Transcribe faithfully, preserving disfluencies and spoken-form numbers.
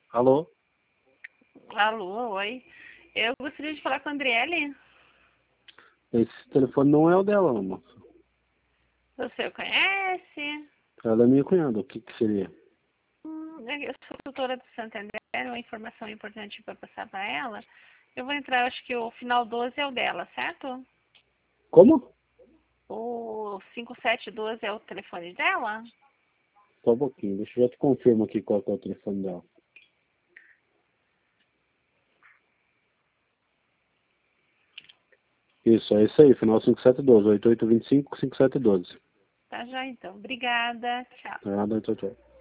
Alô? Alô, oi. Eu gostaria de falar com a Andriele. Esse telefone não é o dela, moça. Você o conhece? Ela é minha cunhada. O que que seria? Hum, eu sou tutora do Santander, uma informação importante para passar para ela. Eu vou entrar, acho que o final doze é o dela, certo? Como? O cinco sete doze é o telefone dela? Só um pouquinho. Deixa eu já te confirmo aqui qual que é o telefone dela. Isso, é isso aí. Final cinco sete um dois, oito oito dois cinco, cinco sete um dois. Tá já então. Obrigada. Tchau. Nada, tchau, tchau.